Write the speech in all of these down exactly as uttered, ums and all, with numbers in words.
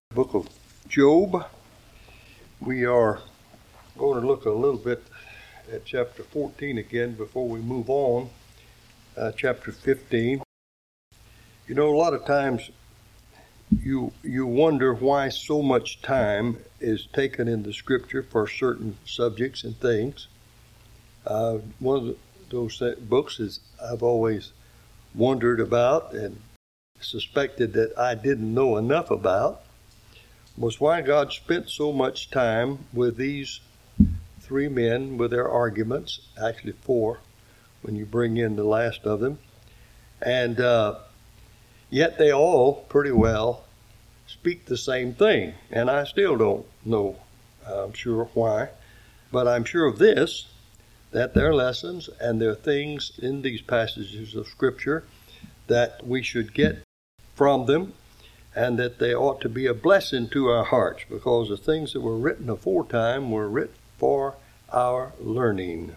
Book of Job. We are going to look a little bit at chapter fourteen again before we move on. Uh, chapter fifteen. You know, a lot of times you you wonder why so much time is taken in the scripture for certain subjects and things. Uh, one of the, those books is I've always wondered about and suspected that I didn't know enough about, was why God spent so much time with these three men with their arguments, actually four, when you bring in the last of them. And uh, yet they all pretty well speak the same thing. And I still don't know, I'm sure why. But I'm sure of this, that there are lessons and there are things in these passages of Scripture that we should get from them, and that they ought to be a blessing to our hearts, because the things that were written aforetime were written for our learning.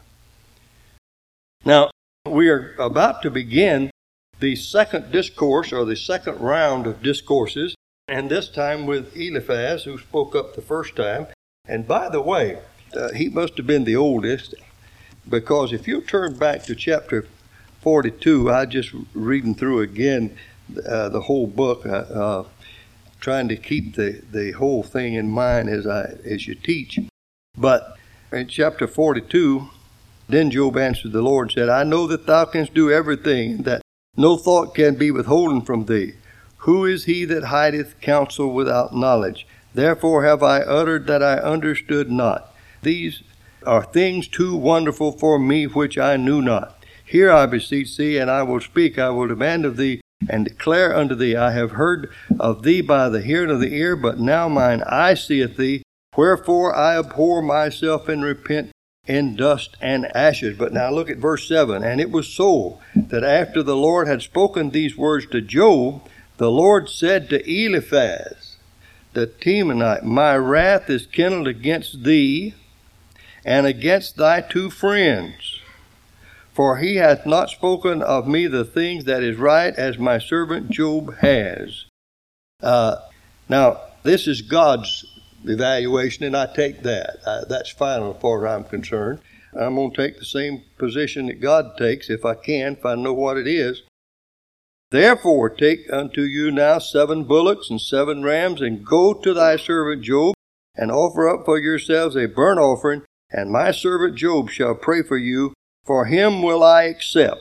Now, we are about to begin the second discourse, or the second round of discourses, and this time with Eliphaz, who spoke up the first time. And by the way, uh, he must have been the oldest, because if you turn back to chapter forty-two, I just reading through again uh, the whole book, uh, uh, trying to keep the, the whole thing in mind as I as you teach. But in chapter forty-two, then Job answered the Lord and said, I know that thou canst do everything, and that no thought can be withholden from thee. Who is he that hideth counsel without knowledge? Therefore have I uttered that I understood not. These are things too wonderful for me which I knew not. Hear, I beseech thee, and I will speak. I will demand of thee, and declare unto thee, I have heard of thee by the hearing of the ear, but now mine eye seeth thee. Wherefore I abhor myself and repent in dust and ashes. But now look at verse seven. And it was so that after the Lord had spoken these words to Job, the Lord said to Eliphaz the Temanite, My wrath is kindled against thee and against thy two friends. For he hath not spoken of me the things that is right, as my servant Job has. Uh, now, this is God's evaluation, and I take that. Uh, that's final as far as I'm concerned. I'm going to take the same position that God takes, if I can, if I know what it is. Therefore, take unto you now seven bullocks and seven rams, and go to thy servant Job, and offer up for yourselves a burnt offering, and my servant Job shall pray for you. For him will I accept,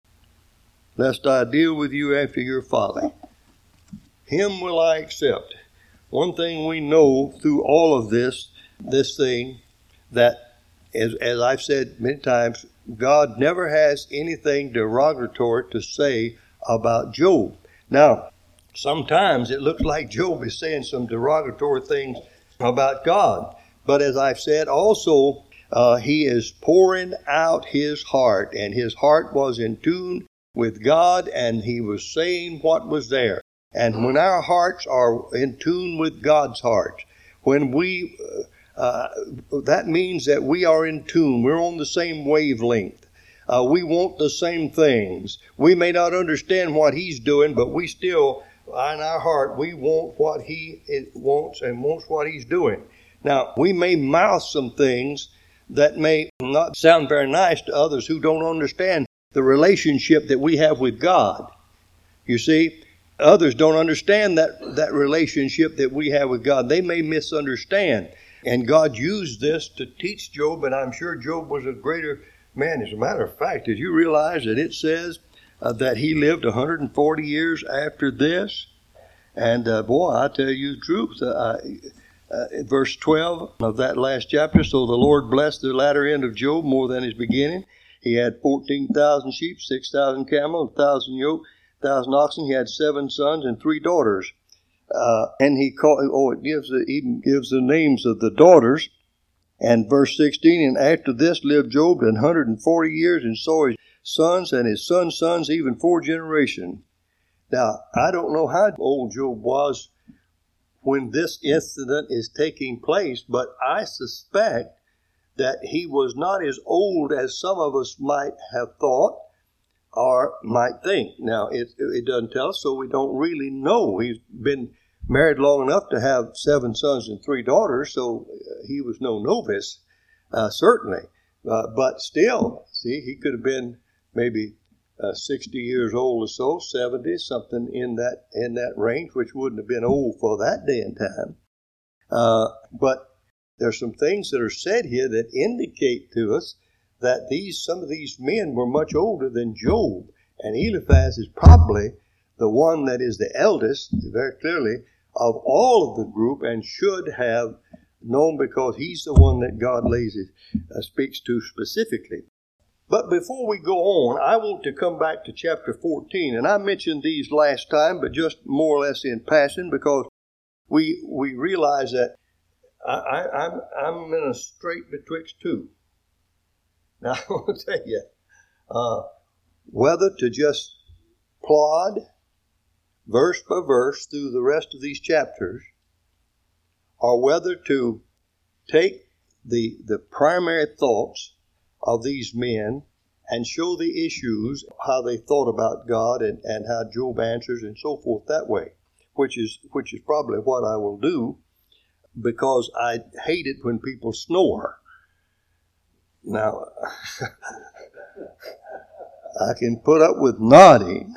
lest I deal with you after your folly. Him will I accept. One thing we know through all of this, this thing, that, as, as I've said many times, God never has anything derogatory to say about Job. Now, sometimes it looks like Job is saying some derogatory things about God. But as I've said also, Uh, he is pouring out his heart, and his heart was in tune with God, and he was saying what was there. And when our hearts are in tune with God's heart, when we, uh, that means that we are in tune. We're on the same wavelength. Uh, we want the same things. We may not understand what he's doing, but we still, in our heart, we want what he wants and wants what he's doing. Now, we may mouth some things that may not sound very nice to others who don't understand the relationship that we have with God. You see, others don't understand that, that relationship that we have with God. They may misunderstand. And God used this to teach Job, and I'm sure Job was a greater man. As a matter of fact, did you realize that it says uh, that he lived one hundred forty years after this? And uh, boy, I tell you the truth, uh, Uh, verse twelve of that last chapter, so the Lord blessed the latter end of Job more than his beginning. He had fourteen thousand sheep, six thousand camels, one thousand yoke, one thousand oxen. He had seven sons and three daughters. Uh, and he called, oh, it gives the, even gives the names of the daughters. And verse sixteen, and after this lived Job one hundred forty years, and saw his sons and his sons' sons, even four generations. Now, I don't know how old Job was when this incident is taking place, but I suspect that he was not as old as some of us might have thought or might think. Now, it, it doesn't tell us, so we don't really know. He's been married long enough to have seven sons and three daughters, so he was no novice, uh, certainly. Uh, but still, see, he could have been maybe uh, sixty years old or so, seventy, something in that in that range, which wouldn't have been old for that day and time. Uh, but there's some things that are said here that indicate to us that these some of these men were much older than Job, and Eliphaz is probably the one that is the eldest, very clearly, of all of the group, and should have known because he's the one that God lays it, uh, speaks to specifically. But before we go on, I want to come back to chapter fourteen, and I mentioned these last time, but just more or less in passing, because we we realize that I, I, I'm I'm in a strait betwixt two. Now I want to tell you, uh, whether to just plod verse by verse through the rest of these chapters, or whether to take the the primary thoughts of these men and show the issues, how they thought about God and, and how Job answers and so forth that way, which is which is probably what I will do, because I hate it when people snore. Now, I can put up with nodding,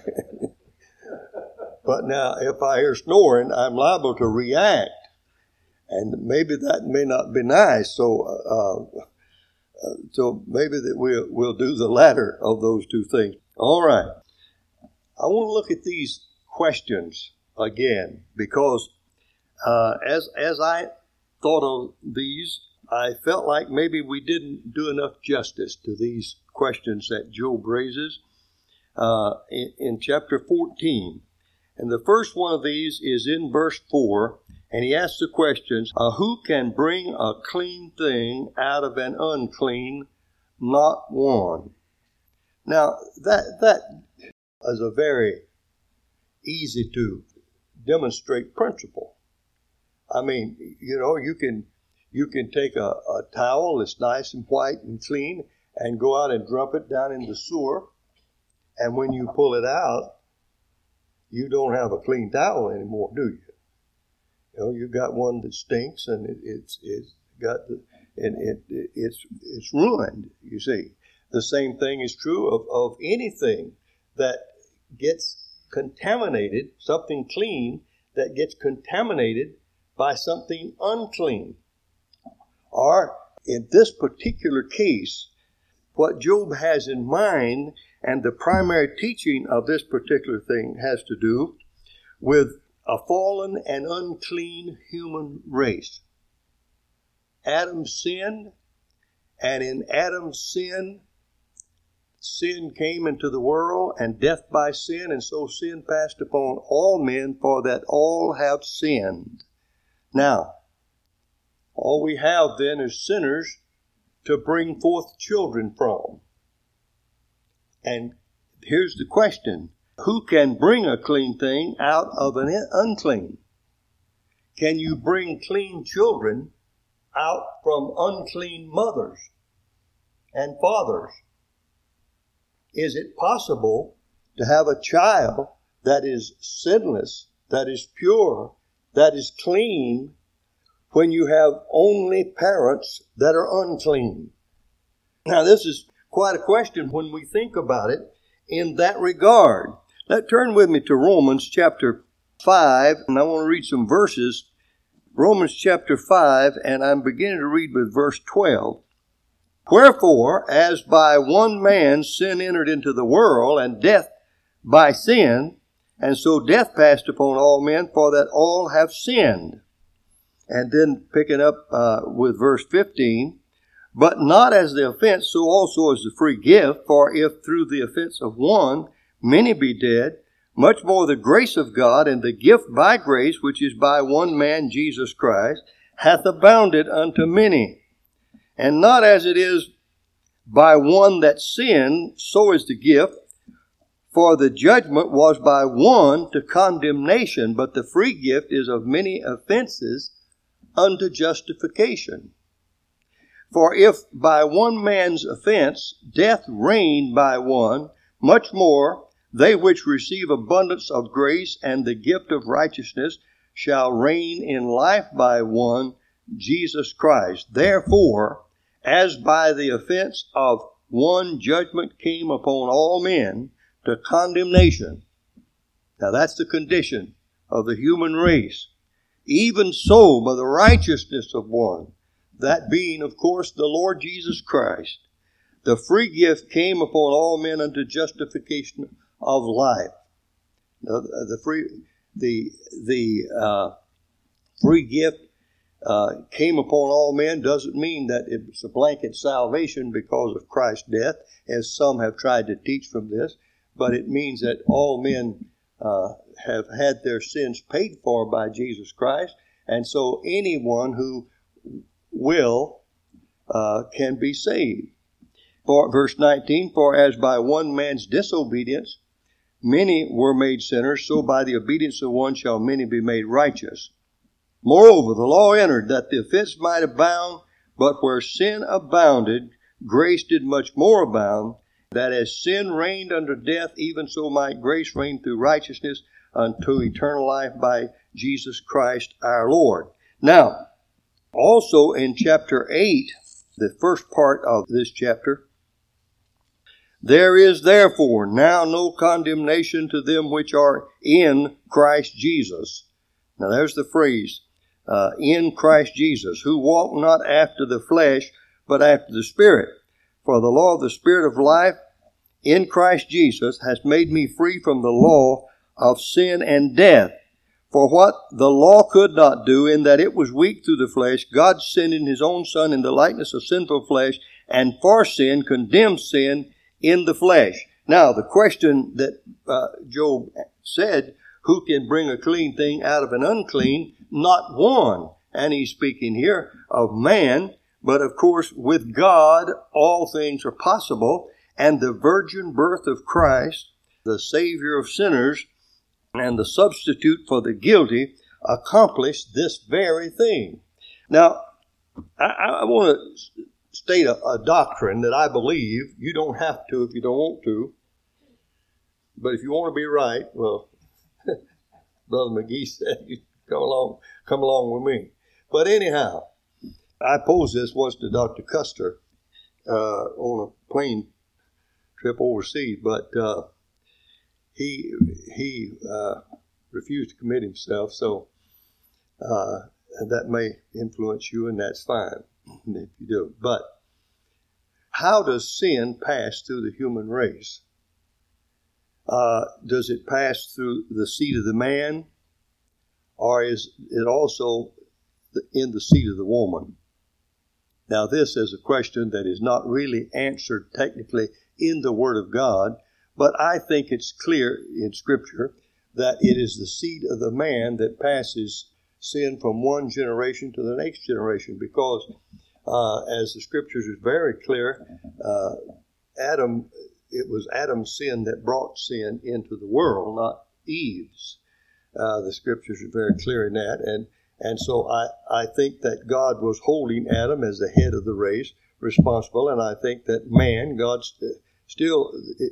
but now if I hear snoring, I'm liable to react, and maybe that may not be nice. So, uh, uh, so maybe that we'll we'll do the latter of those two things. All right, I want to look at these questions again, because uh, as as I thought of these, I felt like maybe we didn't do enough justice to these questions that Job raises uh, in, in chapter fourteen. And the first one of these is in verse four, and he asks the questions, uh, who can bring a clean thing out of an unclean? Not one. Now, that that is a very easy to demonstrate principle. I mean, you know, you can you can take a, a towel that's nice and white and clean and go out and drop it down in the sewer, and when you pull it out, you don't have a clean towel anymore, do you? You know, you got one that stinks, and it, it's it's got the, and it, it it's it's ruined. You see, the same thing is true of, of anything that gets contaminated, something clean that gets contaminated by something unclean. Or in this particular case, what Job has in mind, and the primary teaching of this particular thing, has to do with a fallen and unclean human race. Adam sinned, and in Adam's sin, sin came into the world, and death by sin, and so sin passed upon all men, for that all have sinned. Now, all we have then is sinners to bring forth children from. And here's the question. Who can bring a clean thing out of an unclean? Can you bring clean children out from unclean mothers and fathers? Is it possible to have a child that is sinless, that is pure, that is clean, when you have only parents that are unclean? Now, this is quite a question when we think about it in that regard. Let's turn with me to Romans chapter five, and I want to read some verses. Romans chapter five, and I'm beginning to read with verse twelve. Wherefore, as by one man sin entered into the world, and death by sin, and so death passed upon all men, for that all have sinned. And then picking up uh, with verse fifteen, but not as the offense, so also is the free gift. For if through the offense of one many be dead, much more the grace of God and the gift by grace, which is by one man Jesus Christ, hath abounded unto many. And not as it is by one that sinned, so is the gift. For the judgment was by one to condemnation, but the free gift is of many offenses unto justification. For if by one man's offense death reigned by one, much more they which receive abundance of grace and the gift of righteousness shall reign in life by one, Jesus Christ. Therefore, as by the offense of one judgment came upon all men to condemnation. Now that's the condition of the human race. Even so, by the righteousness of one, that being, of course, the Lord Jesus Christ, the free gift came upon all men unto justification of life. Now, the free, the the uh, free gift uh, came upon all men doesn't mean that it's a blanket salvation because of Christ's death, as some have tried to teach from this, but it means that all men uh, have had their sins paid for by Jesus Christ, and so anyone who will uh, can be saved. For verse nineteen, for as by one man's disobedience many were made sinners, so by the obedience of one shall many be made righteous. Moreover, the law entered that the offense might abound, but where sin abounded, grace did much more abound, that as sin reigned unto death, even so might grace reign through righteousness unto eternal life by Jesus Christ our Lord. Now, also in chapter eight, the first part of this chapter, there is therefore now no condemnation to them which are in Christ Jesus. Now there's the phrase, uh, in Christ Jesus, who walk not after the flesh, but after the Spirit. For the law of the Spirit of life in Christ Jesus has made me free from the law of sin and death. For what the law could not do, in that it was weak through the flesh, God sending His own Son in the likeness of sinful flesh, and for sin condemned sin in the flesh. Now, the question that uh, Job said, who can bring a clean thing out of an unclean? Not one. And he's speaking here of man, but of course with God all things are possible, and the virgin birth of Christ, the Savior of sinners, and the substitute for the guilty, accomplished this very thing. Now, I, I want to state a, a doctrine that I believe. You don't have to if you don't want to. But if you want to be right, well, Brother McGee said, you come along, come along with me. But anyhow, I posed this once to Doctor Custer uh, on a plane trip overseas, but uh, he he uh, refused to commit himself, so uh, that may influence you, and that's fine if you do. But how does sin pass through the human race? Uh, does it pass through the seed of the man, or is it also in the seed of the woman? Now, this is a question that is not really answered technically in the Word of God, but I think it's clear in Scripture that it is the seed of the man that passes sin from one generation to the next generation, because uh, as the Scriptures is very clear, uh, Adam, it was Adam's sin that brought sin into the world, not Eve's. Uh, the Scriptures are very clear in that, and and so I, I think that God was holding Adam as the head of the race responsible, and I think that man, God st- still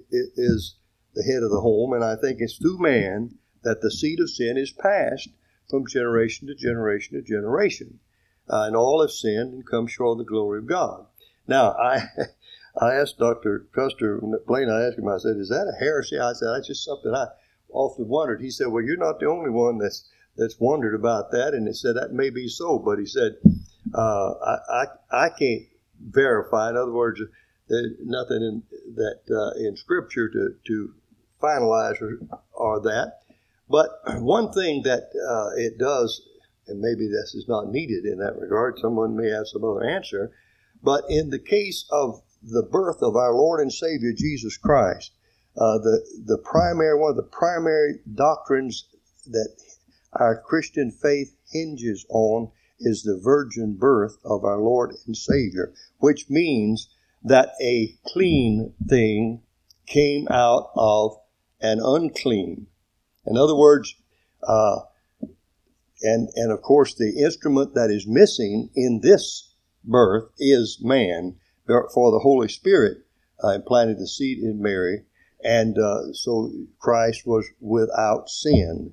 is the head of the home, and I think it's through man that the seed of sin is passed from generation to generation to generation. Uh, and all have sinned and come short of the glory of God. Now, I I asked Doctor Custer in the plane, I asked him, I said, is that a heresy? I said, that's just something I often wondered. He said, well, you're not the only one that's that's wondered about that. And he said, that may be so, but he said, uh, I, I I can't verify. In other words, there's nothing in that uh, in Scripture to, to finalize or, or that. But one thing that uh, it does, and maybe this is not needed in that regard, someone may have some other answer, but in the case of the birth of our Lord and Savior Jesus Christ, uh, the the primary one of the primary doctrines that our Christian faith hinges on is the virgin birth of our Lord and Savior, which means that a clean thing came out of an unclean. In other words, uh, and and of course the instrument that is missing in this birth is man, for the Holy Spirit uh, implanted the seed in Mary, and uh, so Christ was without sin.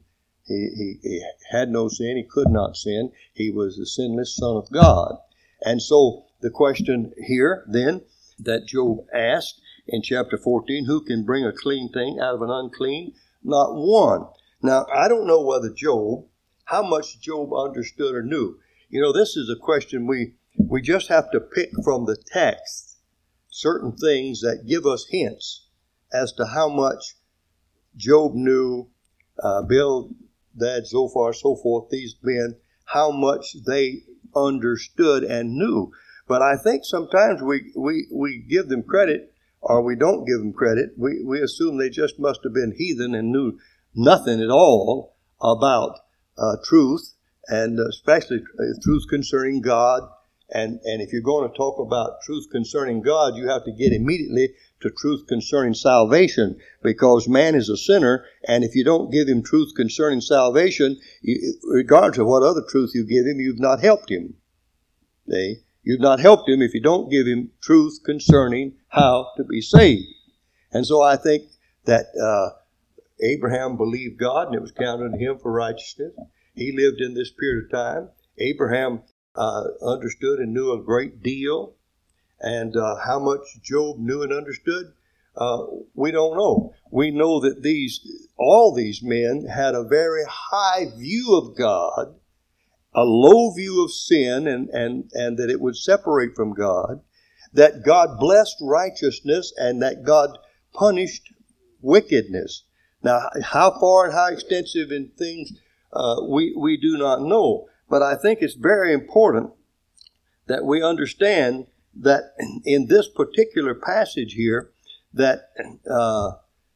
He, he, he had no sin. He could not sin. He was the sinless Son of God. And so the question here then that Job asked in chapter fourteen, who can bring a clean thing out of an unclean? Not one. Now, I don't know whether Job, how much Job understood or knew. You know, this is a question we, we just have to pick from the text certain things that give us hints as to how much Job knew, uh, Bildad, Zophar, so forth, these men, how much they understood and knew. But I think sometimes we, we, we give them credit, or we don't give them credit. We, we assume they just must have been heathen and knew nothing at all about uh, truth, and especially truth concerning God. And, and if you're going to talk about truth concerning God, you have to get immediately to truth concerning salvation, because man is a sinner, and if you don't give him truth concerning salvation, you, regardless of what other truth you give him, you've not helped him. See? You've not helped him if you don't give him truth concerning how to be saved. And so I think that uh, Abraham believed God, and it was counted to him for righteousness. He lived in this period of time. Abraham uh, understood and knew a great deal. And uh, how much Job knew and understood, uh, we don't know. We know that these, all these men had a very high view of God, a low view of sin, and, and, and that it would separate from God, that God blessed righteousness, and that God punished wickedness. Now, how far and how extensive in things uh, we, we do not know. But I think it's very important that we understand that in this particular passage here, that uh,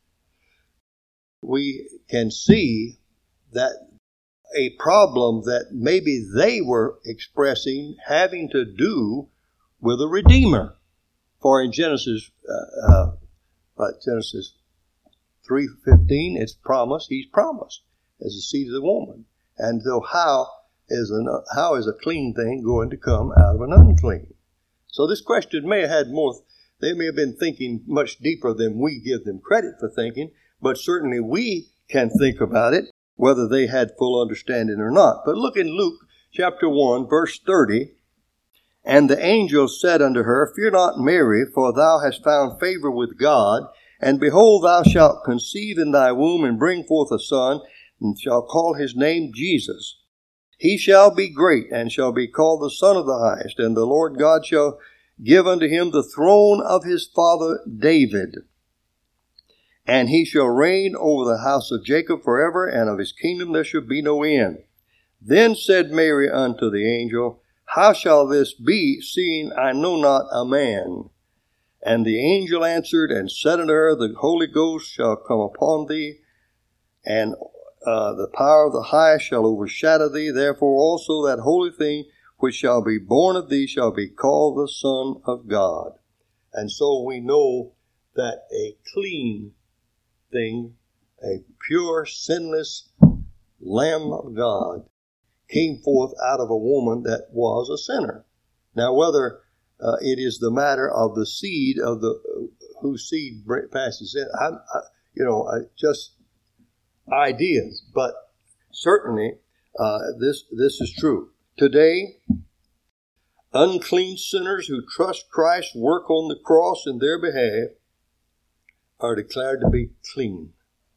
we can see that a problem that maybe they were expressing having to do with a Redeemer. For in Genesis, uh, uh, Genesis three fifteen, it's promised, he's promised as the seed of the woman. And so how is, an, how is a clean thing going to come out of an unclean? So this question may have had more, they may have been thinking much deeper than we give them credit for thinking, but certainly we can think about it, whether they had full understanding or not. But look in Luke chapter one, verse thirty. And the angel said unto her, Fear not, Mary, for thou hast found favor with God. And behold, thou shalt conceive in thy womb, and bring forth a son, and shalt call his name Jesus. He shall be great, and shall be called the Son of the Highest. And the Lord God shall give unto him the throne of his father David. And he shall reign over the house of Jacob forever, and of his kingdom there shall be no end. Then said Mary unto the angel, How shall this be, seeing I know not a man? And the angel answered and said unto her, The Holy Ghost shall come upon thee, and uh, the power of the highest shall overshadow thee. Therefore also that holy thing which shall be born of thee shall be called the Son of God. And so we know that a clean thing, a pure, sinless Lamb of God, came forth out of a woman that was a sinner. Now, whether uh, it is the matter of the seed of the uh, whose seed passes in, I, I, you know, I, just ideas, but certainly uh, this this is true. Today, unclean sinners who trust Christ's work on the cross in their behalf are declared to be clean.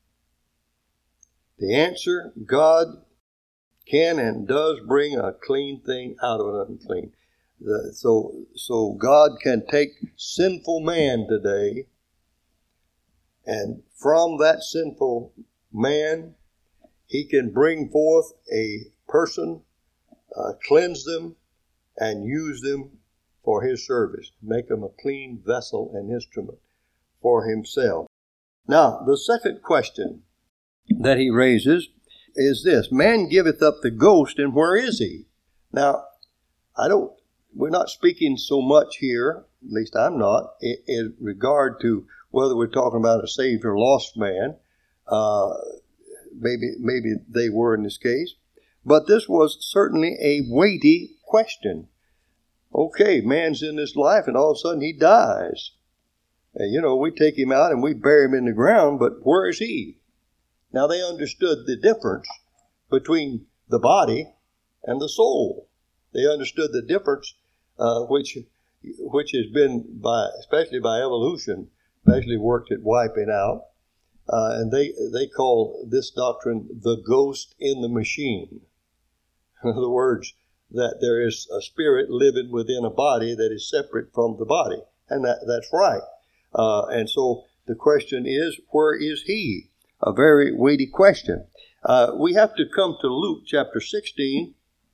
The answer, God can and does bring a clean thing out of an unclean. The, so, so God can take sinful man today, and from that sinful man, he can bring forth a person, uh, cleanse them, and use them for his service, make them a clean vessel and instrument for himself. Now, the second question that he raises is this: man giveth up the ghost, and where is he? Now, I don't, we're not speaking so much here, at least I'm not, in, in regard to whether we're talking about a saved or lost man. Uh, maybe, maybe they were in this case. But this was certainly a weighty question. Okay, man's in this life, and all of a sudden he dies. And, you know, we take him out and we bury him in the ground, but where is he? Now, they understood the difference between the body and the soul. They understood the difference, uh, which which has been, by especially by evolution, especially worked at wiping out. Uh, and they, they call this doctrine the ghost in the machine. In other words, that there is a spirit living within a body that is separate from the body. And that, that's right. Uh, and so the question is, where is he? A very weighty question. Uh, we have to come to Luke chapter sixteen.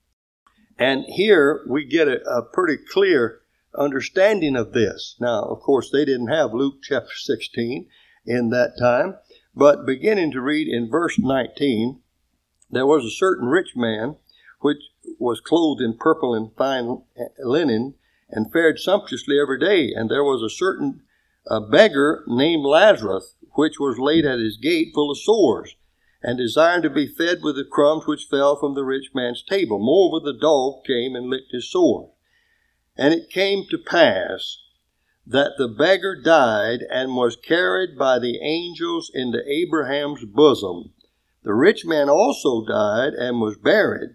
And here we get a, a pretty clear understanding of this. Now, of course, they didn't have Luke chapter sixteen in that time. But beginning to read in verse nineteen, there was a certain rich man which was clothed in purple and fine linen and fared sumptuously every day. And there was a certain uh, beggar named Lazarus, which was laid at his gate full of sores, and desiring to be fed with the crumbs which fell from the rich man's table. Moreover, the dog came and licked his sores. And it came to pass that the beggar died and was carried by the angels into Abraham's bosom. The rich man also died and was buried.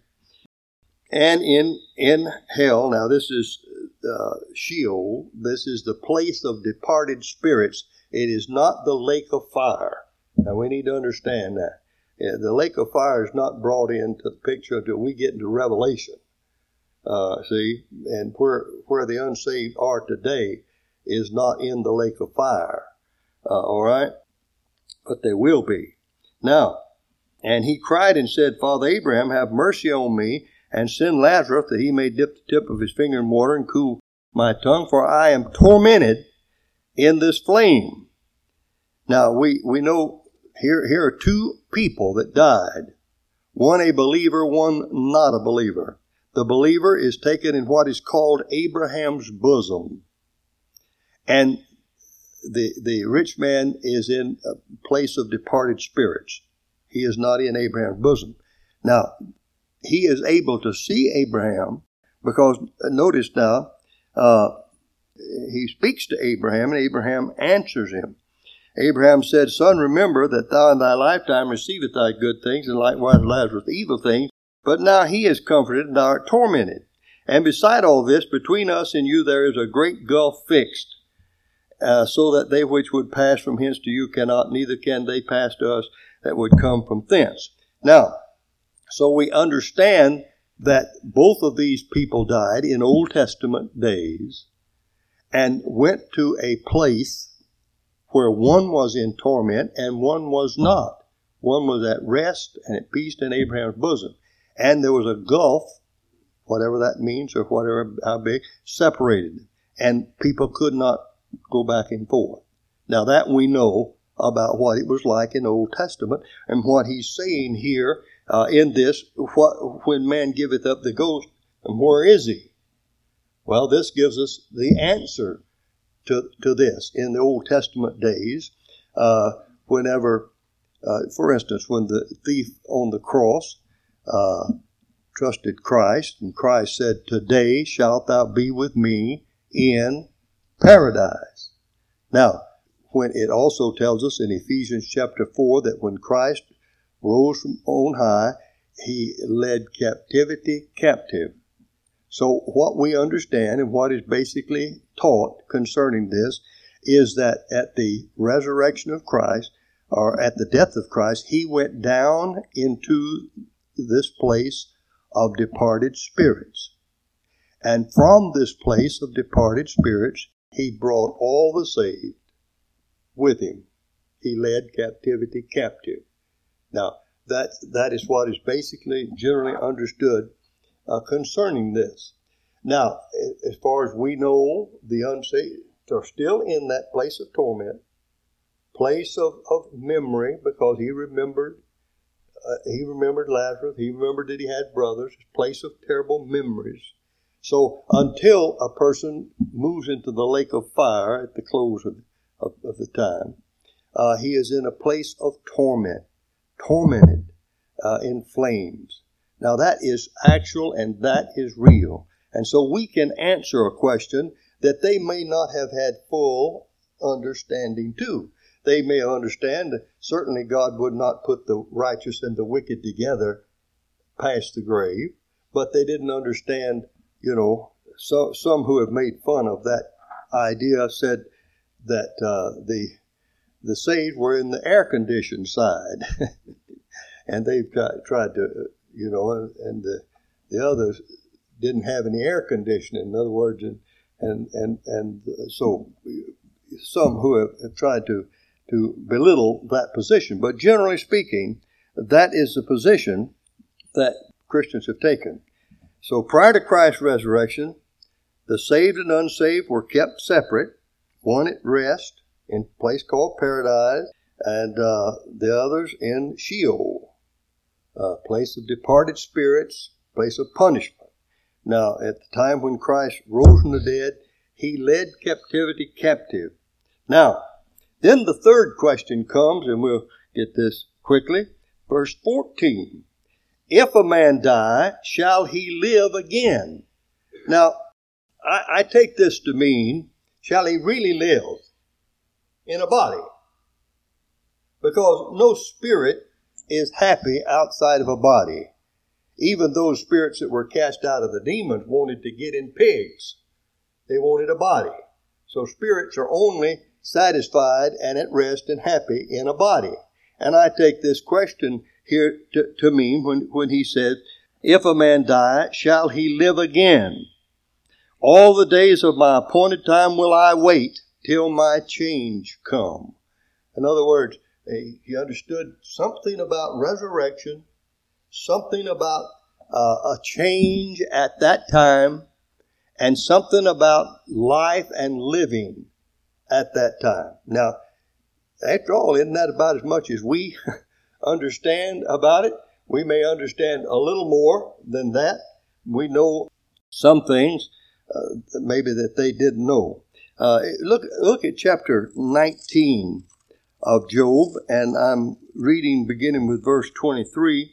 And in, in hell, now this is uh, Sheol, this is the place of departed spirits. It is not the lake of fire. Now we need to understand that. Yeah, the lake of fire is not brought into the picture until we get into Revelation. Uh, see, and where where the unsaved are today is not in the lake of fire. Uh, all right? But they will be. Now, and he cried and said, Father Abraham, have mercy on me, and send Lazarus that he may dip the tip of his finger in water and cool my tongue, for I am tormented in this flame. Now, we, we know here, here are two people that died. One a believer, one not a believer. The believer is taken in what is called Abraham's bosom. And the, the rich man is in a place of departed spirits. He is not in Abraham's bosom. Now, he is able to see Abraham because, notice now, uh, he speaks to Abraham and Abraham answers him. Abraham said, Son, remember that thou in thy lifetime receivest thy good things, and likewise Lazarus evil things. But now he is comforted, and thou art tormented. And beside all this, between us and you there is a great gulf fixed, uh, so that they which would pass from hence to you cannot, neither can they pass to us that would come from thence. Now, so we understand that both of these people died in Old Testament days and went to a place where one was in torment and one was not. One was at rest and at peace in Abraham's bosom. And there was a gulf, whatever that means or whatever, how big, separated them. And people could not go back and forth. Now that we know about what it was like in the Old Testament and what he's saying here uh, in this, what, when man giveth up the ghost, and where is he? Well, this gives us the answer to, to this. In the Old Testament days, uh, whenever, uh, for instance, when the thief on the cross uh, trusted Christ, and Christ said, Today shalt thou be with me in paradise. Now, when it also tells us in Ephesians chapter four that when Christ rose from on high, he led captivity captive. So what we understand and what is basically taught concerning this is that at the resurrection of Christ, or at the death of Christ, he went down into this place of departed spirits. And from this place of departed spirits, he brought all the saved with him. He led captivity captive. Now, that that is what is basically generally understood uh, concerning this. Now, as far as we know, the unsaved are still in that place of torment, place of, of memory, because he remembered uh, he remembered Lazarus, he remembered that he had brothers, place of terrible memories. So until a person moves into the lake of fire at the close of, of, of the time, uh, he is in a place of torment, tormented uh, in flames. Now that is actual and that is real. And so we can answer a question that they may not have had full understanding to. They may understand that certainly God would not put the righteous and the wicked together past the grave, but they didn't understand, you know, so, some who have made fun of that idea said that uh, the the saved were in the air-conditioned side. And they've tried, tried to, you know, and the, the others didn't have any air conditioning. In other words, and and and, and so some who have, have tried to, to belittle that position. But generally speaking, that is the position that Christians have taken. So prior to Christ's resurrection, the saved and unsaved were kept separate, one at rest in a place called paradise, and uh, the others in Sheol, a place of departed spirits, place of punishment. Now, at the time when Christ rose from the dead, he led captivity captive. Now, then the third question comes, and we'll get this quickly. Verse fourteen. If a man die, shall he live again? Now, I, I take this to mean, shall he really live in a body? Because no spirit is happy outside of a body. Even those spirits that were cast out of the demons wanted to get in pigs. They wanted a body. So spirits are only satisfied and at rest and happy in a body. And I take this question here to, to mean when, when he said, if a man die, shall he live again? All the days of my appointed time will I wait till my change come. In other words, he understood something about resurrection, something about uh, a change at that time, and something about life and living at that time. Now, after all, isn't that about as much as we understand about it? We may understand a little more than that. We know some things uh, maybe that they didn't know. Uh, look, look at chapter nineteen of Job, and I'm reading beginning with verse twenty-three.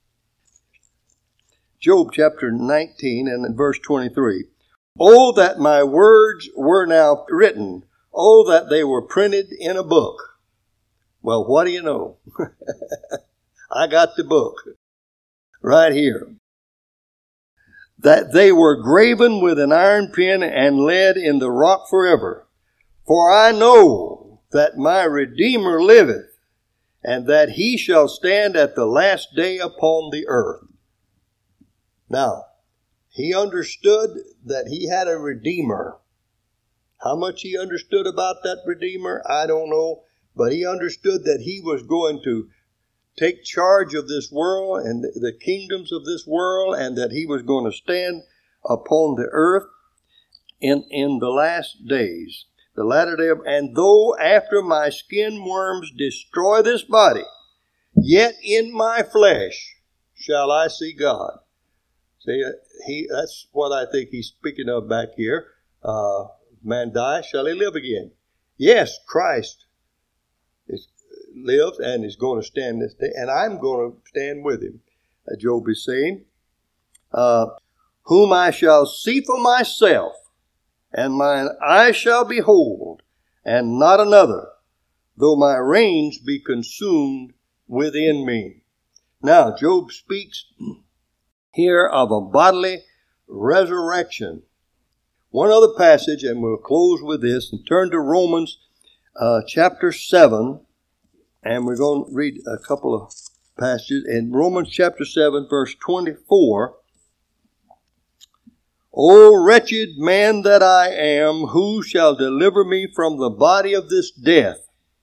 Job chapter nineteen and verse twenty-three. Oh, that my words were now written. Oh, that they were printed in a book. Well, what do you know? I got the book right here. That they were graven with an iron pen and lead in the rock forever. For I know that my Redeemer liveth, and that he shall stand at the last day upon the earth. Now, he understood that he had a Redeemer. How much he understood about that Redeemer, I don't know. But he understood that he was going to take charge of this world and the kingdoms of this world, and that he was going to stand upon the earth in, in the last days, the latter day of, and though after my skin worms destroy this body, yet in my flesh shall I see God. See, he, that's what I think he's speaking of back here. Uh, man die, shall he live again? Yes, Christ is lives and is going to stand this day, and I'm going to stand with him. Uh, Job is saying, uh, whom I shall see for myself, and mine eye shall behold, and not another, though my reins be consumed within me. Now, Job speaks here of a bodily resurrection. One other passage, and we'll close with this, and turn to Romans uh, chapter seven, and we're going to read a couple of passages. In Romans chapter seven, verse twenty-four, O wretched man that I am, who shall deliver me from the body of this death?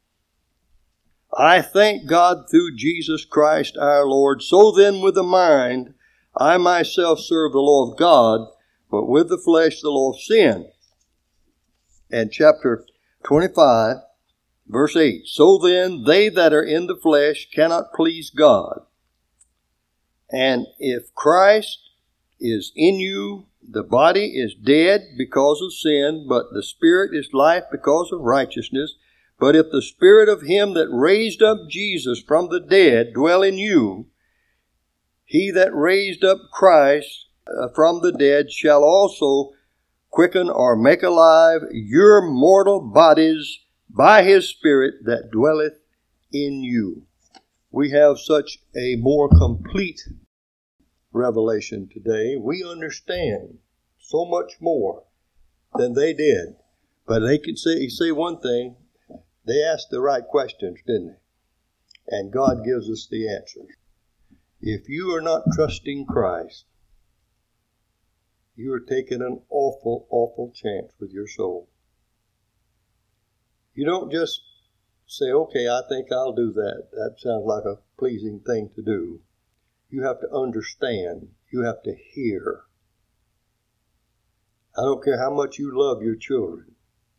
I thank God through Jesus Christ our Lord. So then with the mind, I myself serve the law of God, but with the flesh the law of sin. And chapter twenty-five, verse eight, so then they that are in the flesh cannot please God. And if Christ is in you, the body is dead because of sin, but the spirit is life because of righteousness. But if the spirit of him that raised up Jesus from the dead dwell in you, he that raised up Christ uh, from the dead shall also quicken or make alive your mortal bodies by his Spirit that dwelleth in you. We have such a more complete revelation today. We understand so much more than they did. But they can say, say one thing, they asked the right questions, didn't they? And God gives us the answers. If you are not trusting Christ, you are taking an awful, awful chance with your soul. You don't just say, okay, I think I'll do that. That sounds like a pleasing thing to do. You have to understand. You have to hear. I don't care how much you love your children.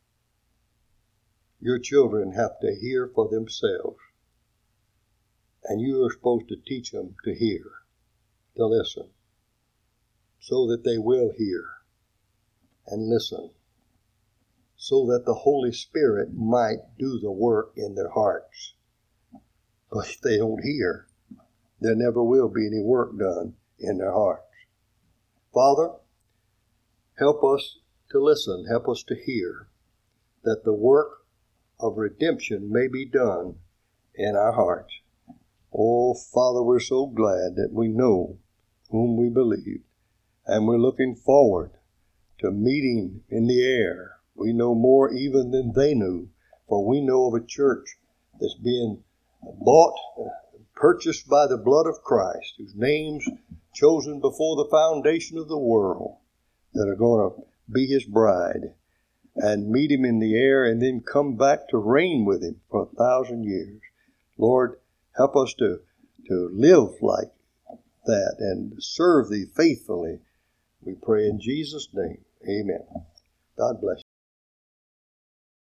Your children have to hear for themselves. And you are supposed to teach them to hear, to listen, so that they will hear and listen, so that the Holy Spirit might do the work in their hearts. But if they don't hear, there never will be any work done in their hearts. Father, help us to listen, help us to hear, that the work of redemption may be done in our hearts. Oh, Father, we're so glad that we know whom we believe, and we're looking forward to meeting in the air. We know more even than they knew, for we know of a church that's being bought, purchased by the blood of Christ, whose name's chosen before the foundation of the world, that are going to be his bride and meet him in the air and then come back to reign with him for a thousand years. Lord, help us to, to live like that and serve thee faithfully. We pray in Jesus' name. Amen. God bless you.